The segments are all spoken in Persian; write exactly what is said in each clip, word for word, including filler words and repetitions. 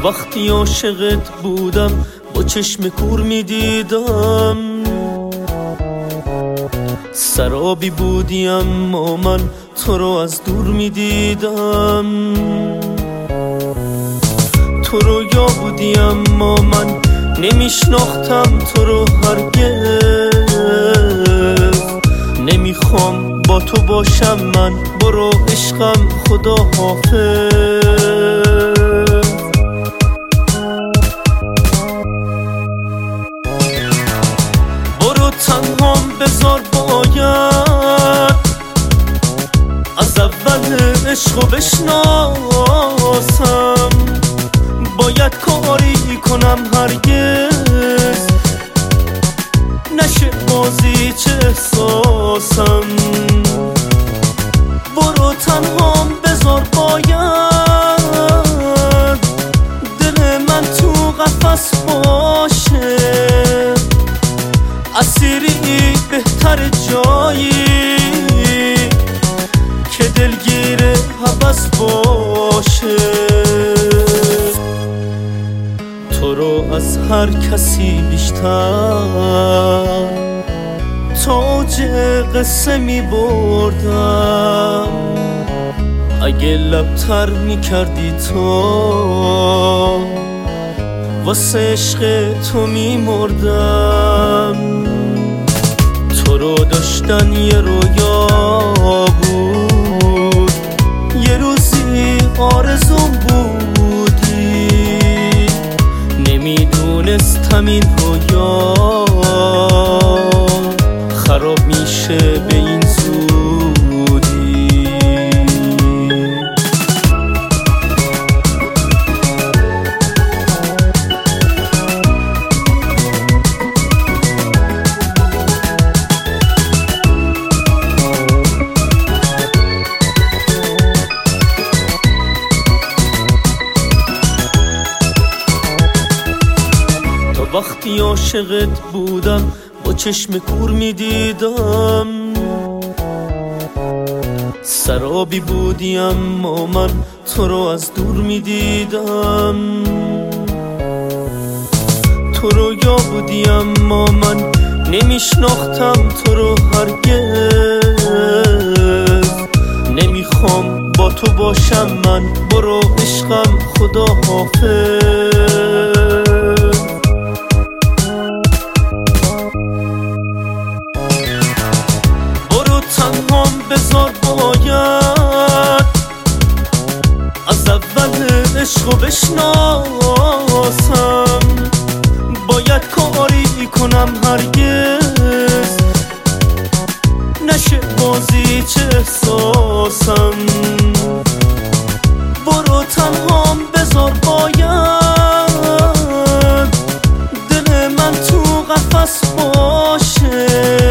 وقتی عاشقت بودم با چشم کور میدیدم، سرابی بودی اما من تو رو از دور میدیدم. تو رو یا بودی اما من نمیشناختم تو رو هرگز. نمیخوام با تو باشم من، برو عشقم، خدا حافظ. برو تنهام بذار، باید از اول عشقو بشناسم. باید کاری کنم هرگز نشه بازی چه احساسم. برو تنهام بذار، باید دل من تو قفس باشه. اسیری بهتر جایی که دلگیر هوس باشه. تو رو از هر کسی بیشتر تاج قصه می بردم. اگه لبتر می کردی تو، واسه عشق تو می مردم. تو رو داشتن یه رویا بود، یه روزی آرزوم بودی. نمیدونستم این رویا خراب میشه به این زودی. وقتی عاشقت بودم با چشم کور میدیدم، سرابی بودی اما من تو رو از دور میدیدم. تو رو یا بودی اما من نمیشناختم تو رو هرگز. نمیخوام با تو باشم من، برو عشقم، خدا حافظ. بذار باید از اول عشقو بشناسم. باید کاری کنم هرگز نشه بازی چه احساسم. برو تنهام بذار، باید دل من تو قفس باشه.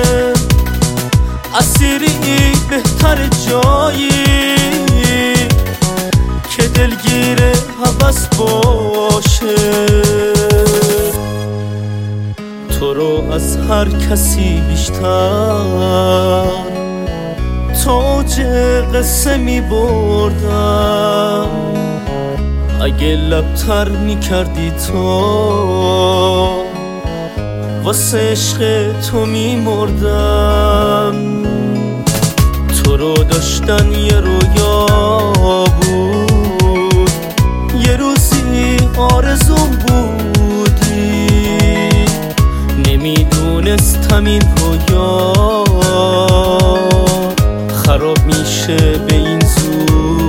اسیری بهتر جایی که دلگیر هوس باشه. تو رو از هر کسی بیشتر تاج قصه می بردم. اگه لبتر می کردی تو، واسه عشق تو می مردم. تو رو داشتن یه رویا بود، یه روزی آرزوم بودی. نمیدونستم این رویا خراب میشه به این زودی.